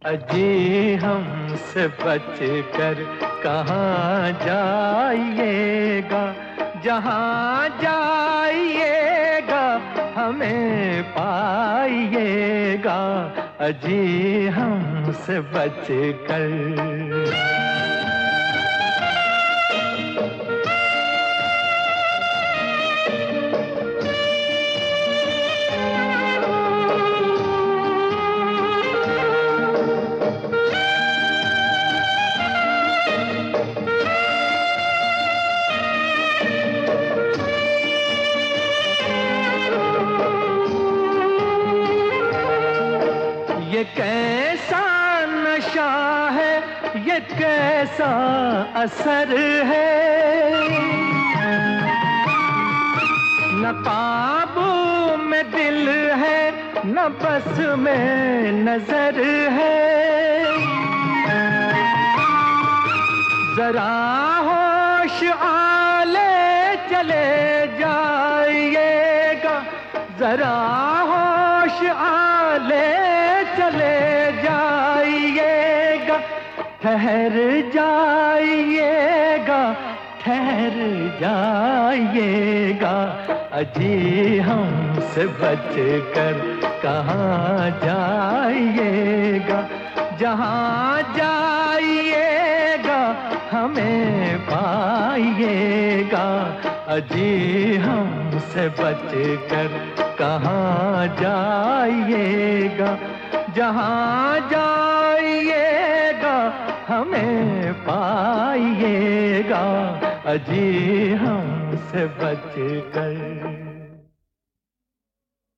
अजी हमसे बच कर कहाँ जाइएगा, जहाँ जाइएगा हमें पाइएगा। अजी हमसे बच कर। ये कैसा नशा है, ये कैसा असर है, न काबू में दिल है न बस में नजर है। जरा होश आले चले जाइएगा, जरा होश आले चले जाइएगा, ठहर जाइएगा, ठहर जाइएगा। अजी हमसे बच कर कहाँ जाइएगा, जहाँ जाइएगा हमें पाइएगा। अजी हमसे बच कर कहाँ जाइएगा, जहाँ जाइएगा हमें पाइएगा। अजी हमसे बच कर।